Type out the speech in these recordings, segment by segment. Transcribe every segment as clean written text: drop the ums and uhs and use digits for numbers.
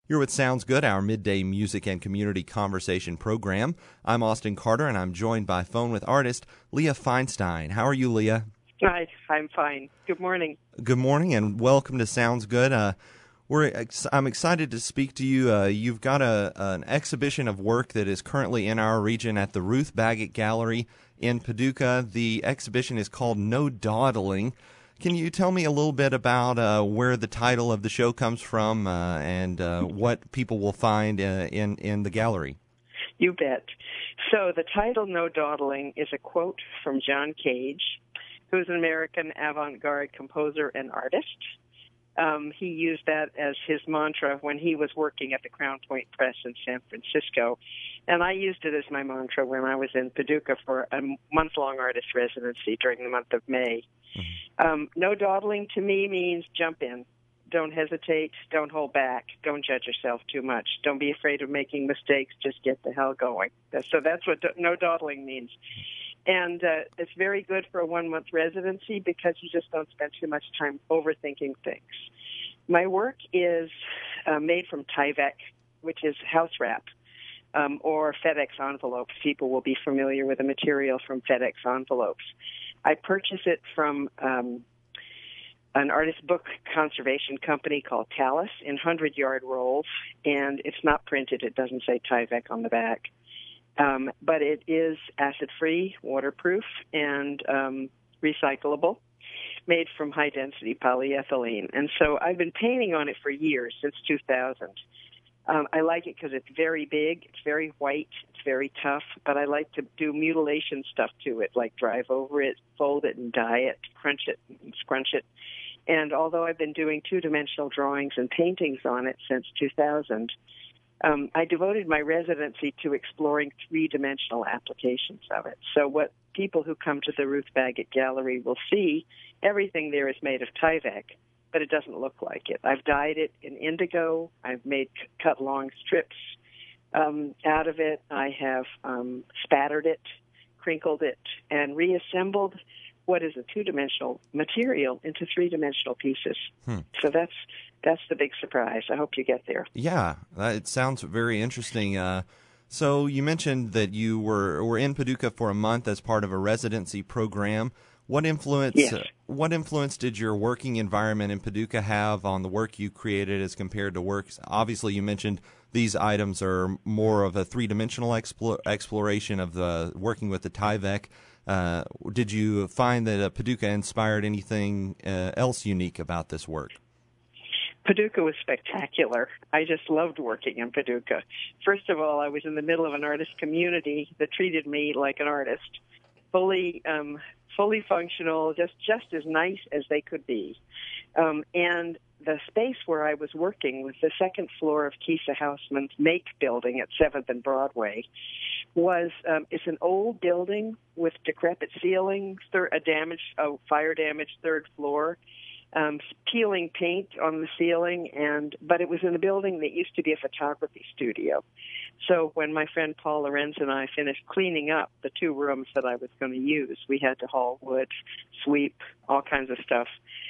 You're with Sounds Good, our midday music and community conversation program. I'm Austin Carter, and I'm joined by phone with artist Leah Feinstein. How are you, Leah? Hi, I'm fine. Good morning. Good morning, and welcome to Sounds Good. I'm excited to speak to you. You've got an exhibition of work that is currently in our region at the Ruth Baggett Gallery in Paducah. The exhibition is called No Dawdling. Can you tell me a little bit about where the title of the show comes from and what people will find in the gallery? You bet. So the title No Dawdling is a quote from John Cage, who's an American avant-garde composer and artist. He used that as his mantra when he was working at the Crown Point Press in San Francisco. And I used it as my mantra when I was in Paducah for a month-long artist residency during the month of May. No dawdling to me means jump in. Don't hesitate. Don't hold back. Don't judge yourself too much. Don't be afraid of making mistakes. Just get the hell going. So that's what no dawdling means. And it's very good for a 1-month residency because you just don't spend too much time overthinking things. My work is made from Tyvek, which is house wrap, or FedEx envelopes. People will be familiar with the material from FedEx envelopes. I purchase it from an artist book conservation company called Talus in 100-yard rolls, and it's not printed. It doesn't say Tyvek on the back. But it is acid-free, waterproof, and recyclable, made from high-density polyethylene. And so I've been painting on it for years, since 2000. I like it because it's very big, it's very white, it's very tough, but I like to do mutilation stuff to it, like drive over it, fold it and dye it, crunch it and scrunch it. And although I've been doing two-dimensional drawings and paintings on it since 2000, I devoted my residency to exploring three-dimensional applications of it. So what people who come to the Ruth Baggett Gallery will see, everything there is made of Tyvek, but it doesn't look like it. I've dyed it in indigo. I've cut long strips out of it. I have spattered it, crinkled it, and reassembled what is a two-dimensional material into three-dimensional pieces. So that's the big surprise. I hope you get there. Yeah, it sounds very interesting. So you mentioned that you were in Paducah for a month as part of a residency program. What influence did your working environment in Paducah have on the work you created as compared to works? Obviously, you mentioned these items are more of a three-dimensional exploration of the working with the Tyvek. Did you find that Paducah inspired anything else unique about this work? Paducah was spectacular. I just loved working in Paducah. First of all, I was in the middle of an artist community that treated me like an artist, fully functional, just as nice as they could be. And the space where I was working was the second floor of Kisa Hausman's Make building at 7th and Broadway. It's an old building with decrepit ceilings, a fire-damaged third floor, peeling paint on the ceiling, but it was in a building that used to be a photography studio. So when my friend Paul Lorenz and I finished cleaning up the 2 rooms that I was going to use, we had to haul wood, sweep, all kinds of stuff.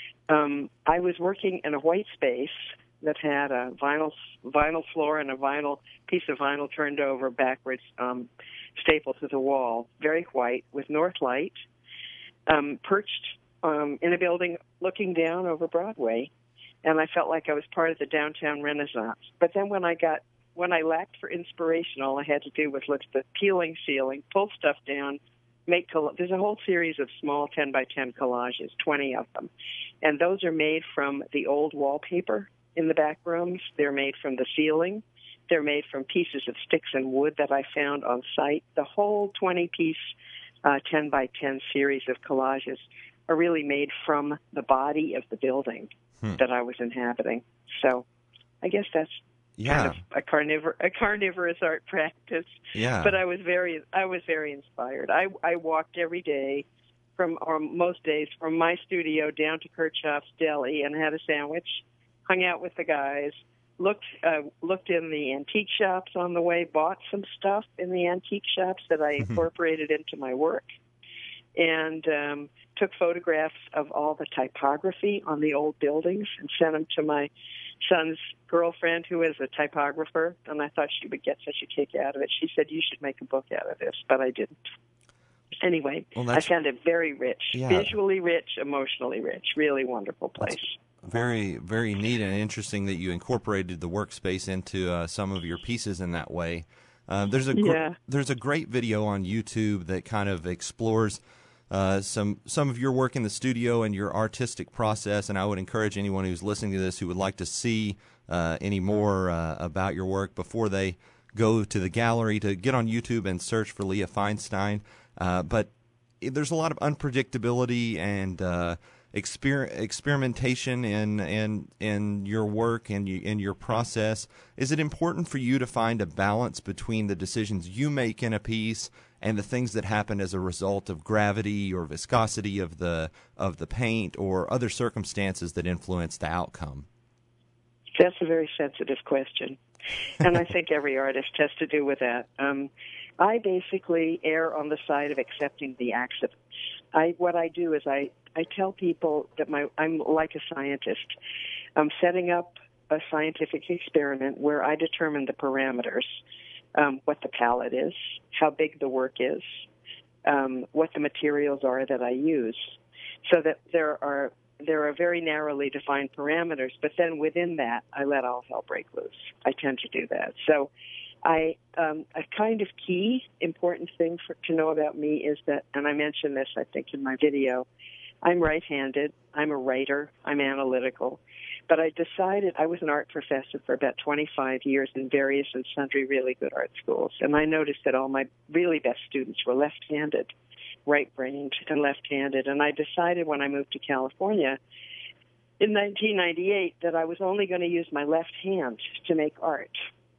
I was working in a white space that had a vinyl floor and a piece of vinyl turned over backwards, stapled to the wall, very white, with north light, perched in a building looking down over Broadway, and I felt like I was part of the downtown Renaissance. But then when I lacked for inspiration, all I had to do was lift the peeling ceiling, pull stuff down, there's a whole series of small 10 by 10 collages, 20 of them, and those are made from the old wallpaper in the back rooms. They're made from the ceiling. They're made from pieces of sticks and wood that I found on site. The whole 20-piece 10 by 10 series of collages are really made from the body of the building that I was inhabiting. So I guess that's kind of a carnivorous art practice. Yeah. But I was very inspired. I walked every day most days from my studio down to Kirchhoff's Deli and had a sandwich, hung out with the guys, looked in the antique shops on the way, bought some stuff in the antique shops that I incorporated into my work, and took photographs of all the typography on the old buildings and sent them to my son's girlfriend, who is a typographer, and I thought she would get such a kick out of it. She said, "You should make a book out of this," but I didn't. Anyway, I found it very rich, visually rich, emotionally rich, really wonderful place. That's very, very neat and interesting that you incorporated the workspace into some of your pieces in that way. There's a great video on YouTube that kind of explores some of your work in the studio and your artistic process, and I would encourage anyone who's listening to this who would like to see any more about your work before they go to the gallery to get on YouTube and search for Leah Feinstein. But there's a lot of unpredictability and experimentation in your work and in your process. Is it important for you to find a balance between the decisions you make in a piece and the things that happen as a result of gravity or viscosity of the paint or other circumstances that influence the outcome? That's a very sensitive question, and I think every artist has to do with that. I basically err on the side of accepting the accidents. What I do is I tell people that I'm like a scientist. I'm setting up a scientific experiment where I determine the parameters, what the palette is, how big the work is, what the materials are that I use, so that there are very narrowly defined parameters, but then within that, I let all hell break loose. I tend to do that. So a kind of key important thing to know about me is that, and I mentioned this, I think, in my video, I'm right-handed, I'm a writer, I'm analytical, but I decided I was an art professor for about 25 years in various and sundry really good art schools, and I noticed that all my really best students were left-handed, right-brained and left-handed, and I decided when I moved to California in 1998 that I was only going to use my left hand to make art.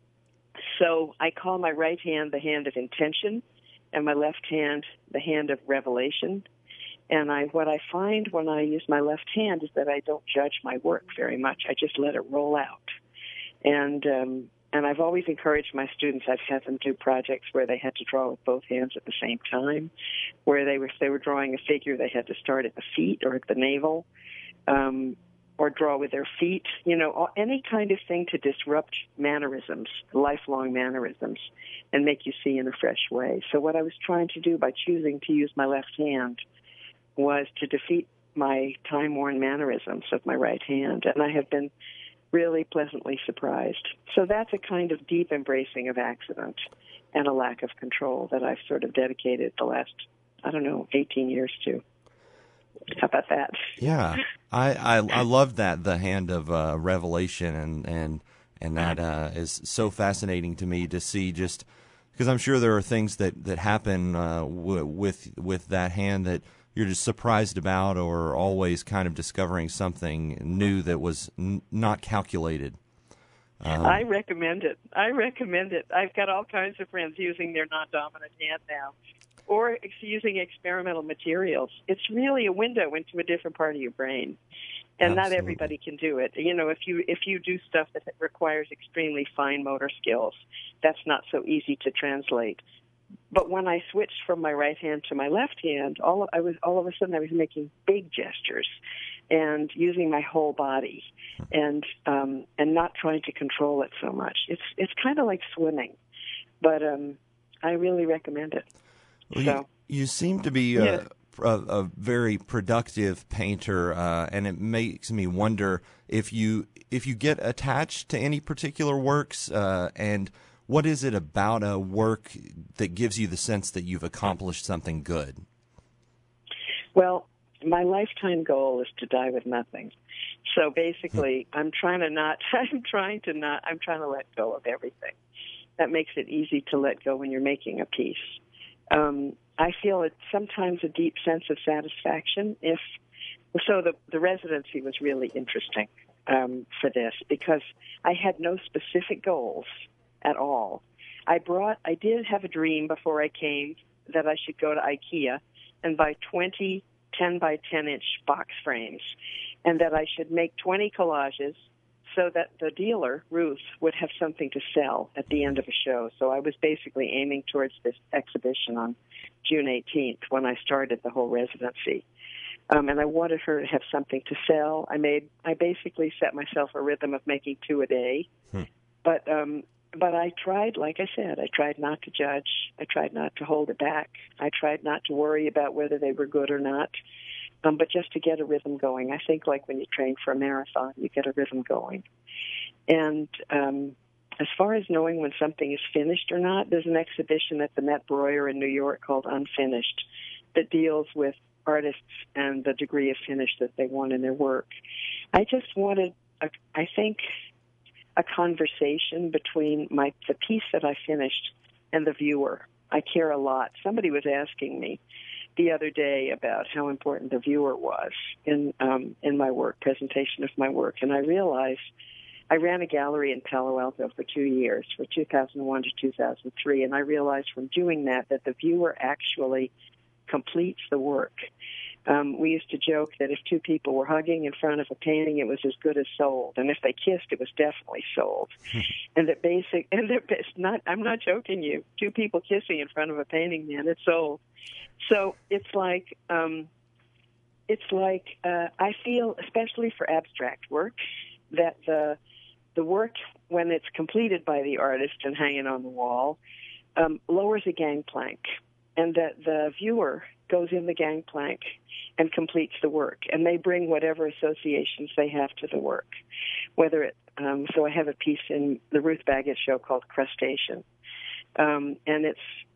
So I call my right hand the hand of intention and my left hand the hand of revelation. And what I find when I use my left hand is that I don't judge my work very much. I just let it roll out. And I've always encouraged my students. I've had them do projects where they had to draw with both hands at the same time, where if they were drawing a figure, they had to start at the feet or at the navel, or draw with their feet, any kind of thing to disrupt mannerisms, lifelong mannerisms, and make you see in a fresh way. So what I was trying to do by choosing to use my left hand was to defeat my time-worn mannerisms of my right hand, and I have been really pleasantly surprised. So that's a kind of deep embracing of accident and a lack of control that I've sort of dedicated the last, 18 years to. How about that? Yeah, I love that, the hand of revelation, and that is so fascinating to me to see, just because I'm sure there are things that happen with that hand that you're just surprised about, or always kind of discovering something new that was not calculated. I recommend it. I've got all kinds of friends using their non-dominant hand now, or using experimental materials. It's really a window into a different part of your brain, and Absolutely. Not everybody can do it. If you do stuff that requires extremely fine motor skills, that's not so easy to translate. But when I switched from my right hand to my left hand, all of a sudden I was making big gestures and using my whole body, and not trying to control it so much. It's kind of like swimming, but I really recommend it. Well, you seem to be a very productive painter, and it makes me wonder if you get attached to any particular works, and what is it about a work that gives you the sense that you've accomplished something good? Well, my lifetime goal is to die with nothing. So basically, I'm trying to let go of everything. That makes it easy to let go when you're making a piece. I feel it's sometimes a deep sense of satisfaction. The residency was really interesting for this, because I had no specific goals at all. I did have a dream before I came that I should go to IKEA and buy 20 10 by 10 inch box frames, and that I should make 20 collages so that the dealer, Ruth, would have something to sell at the end of a show. So I was basically aiming towards this exhibition on June 18th when I started the whole residency. And I wanted her to have something to sell. I basically set myself a rhythm of making 2 a day. But I tried, like I said, I tried not to judge. I tried not to hold it back. I tried not to worry about whether they were good or not, but just to get a rhythm going. I think like when you train for a marathon, you get a rhythm going. And as far as knowing when something is finished or not, there's an exhibition at the Met Breuer in New York called Unfinished that deals with artists and the degree of finish that they want in their work. I just wanted, I think, a conversation between the piece that I finished and the viewer. I care a lot. Somebody was asking me the other day about how important the viewer was in my work, presentation of my work, and I realized I ran a gallery in Palo Alto for 2 years, from 2001 to 2003, and I realized from doing that the viewer actually completes the work. We used to joke that if 2 people were hugging in front of a painting, it was as good as sold, and if they kissed, it was definitely sold. I'm not joking you. 2 people kissing in front of a painting, man, it's sold. So it's like I feel, especially for abstract work, that the work, when it's completed by the artist and hanging on the wall, lowers a gangplank, and that the viewer goes in the gangplank and completes the work, and they bring whatever associations they have to the work. Whether it, so I have a piece in the Ruth Baggett show called Crustacean, and it's,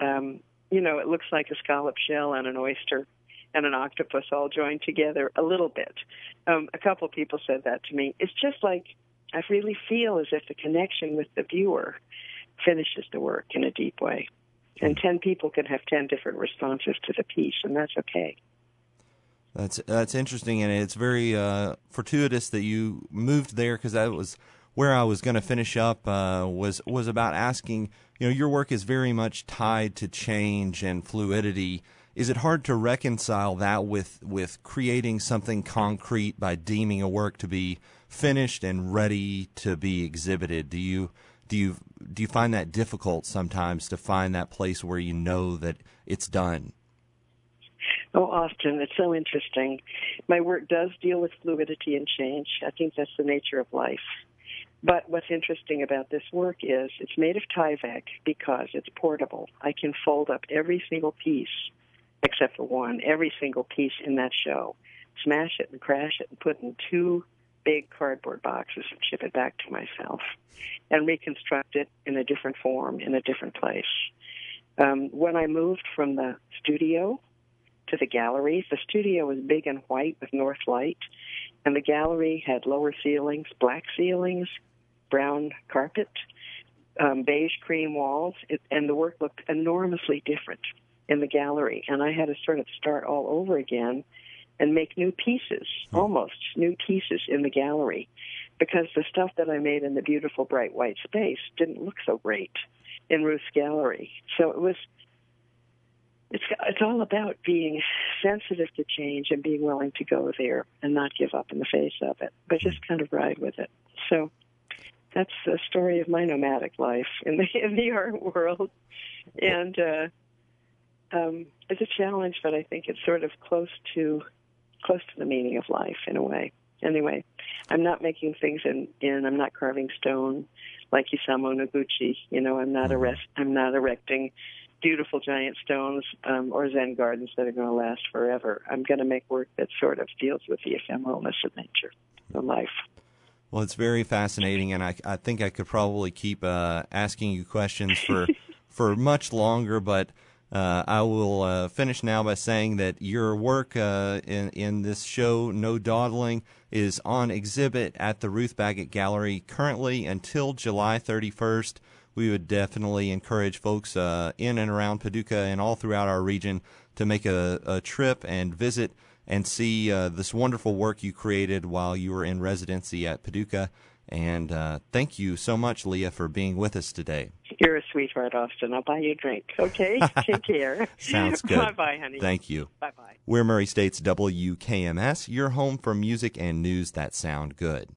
it looks like a scallop shell and an oyster and an octopus all joined together a little bit. A couple people said that to me. It's just like I really feel as if the connection with the viewer finishes the work in a deep way. And 10 people can have 10 different responses to the piece, and that's okay. That's interesting, and it's very fortuitous that you moved there, because that was where I was going to finish up. Was about asking. Your work is very much tied to change and fluidity. Is it hard to reconcile that with creating something concrete by deeming a work to be finished and ready to be exhibited? Do you find that difficult sometimes, to find that place where you know that it's done? Oh, Austin, it's so interesting. My work does deal with fluidity and change. I think that's the nature of life. But what's interesting about this work is it's made of Tyvek because it's portable. I can fold up every single piece, except for one, every single piece in that show, smash it and crash it and put it in 2 big cardboard boxes and ship it back to myself and reconstruct it in a different form, in a different place. When I moved from the studio to the gallery, the studio was big and white with north light, and the gallery had lower ceilings, black ceilings, brown carpet, beige cream walls, and the work looked enormously different in the gallery. And I had to sort of start all over again and make new pieces, almost new pieces in the gallery, because the stuff that I made in the beautiful bright white space didn't look so great in Ruth's gallery. So it's all about being sensitive to change and being willing to go there and not give up in the face of it, but just kind of ride with it. So that's the story of my nomadic life in the art world. And it's a challenge, but I think it's sort of close to the meaning of life in a way. Anyway, I'm not making things I'm not carving stone like Isamu Noguchi. I'm not erecting beautiful giant stones or Zen gardens that are going to last forever. I'm going to make work that sort of deals with the ephemeralness of nature, of life. Well, it's very fascinating, and I think I could probably keep asking you questions for much longer, but I will finish now by saying that your work in this show, No Dawdling, is on exhibit at the Ruth Baggett Gallery currently until July 31st. We would definitely encourage folks in and around Paducah and all throughout our region to make a trip and visit and see this wonderful work you created while you were in residency at Paducah. And thank you so much, Leah, for being with us today. You're a sweetheart, Austin. I'll buy you a drink, okay? Take care. Sounds good. Bye-bye, honey. Thank you. Bye-bye. We're Murray State's WKMS, your home for music and news that sound good.